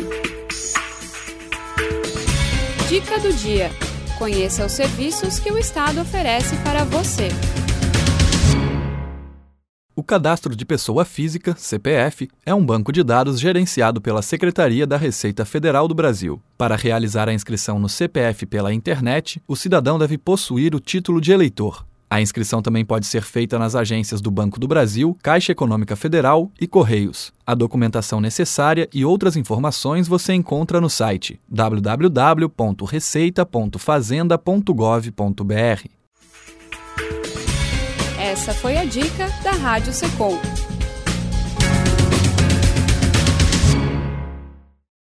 Dica do dia. Conheça os serviços que o Estado oferece para você. O Cadastro de Pessoa Física, CPF, é um banco de dados gerenciado pela Secretaria da Receita Federal do Brasil. Para realizar a inscrição no CPF pela internet, o cidadão deve possuir o título de eleitor. A inscrição também pode ser feita nas agências do Banco do Brasil, Caixa Econômica Federal e Correios. A documentação necessária e outras informações você encontra no site www.receita.fazenda.gov.br. Essa foi a dica da Rádio Secom.